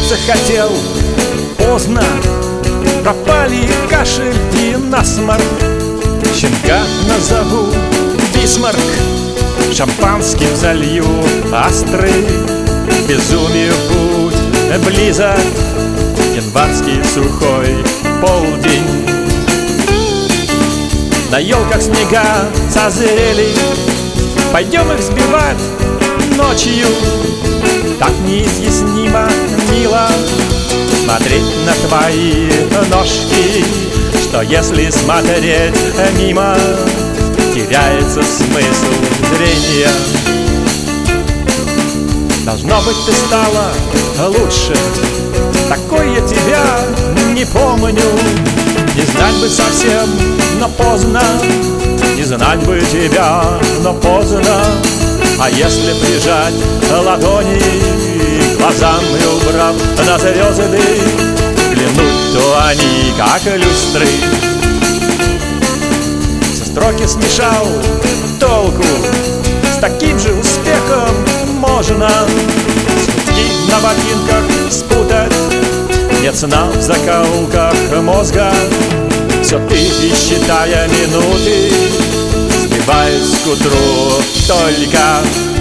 захотел. Поздно, пропали кашель и насморк. Щенка назову Бисмарк, шампанским залью астры. Безумию путь близок, январский сухой полдень. На елках снега созрели, пойдем их сбивать ночью. Так неизъяснимо мило смотреть на твои ножки, что если смотреть мимо, теряется смысл зрения. Должно быть, ты стала лучше, такой я тебя не помню. Не знать бы совсем, но поздно, не знать бы тебя, но поздно. А если прижать ладони глазам и убрав на звезды, взглянуть, то они как люстры. Все строки смешал, толку с таким же успехом можно. Скупки на ботинках спутать, нет сна в закоулках мозга. Все ты, считая минуты, сбиваясь к утру только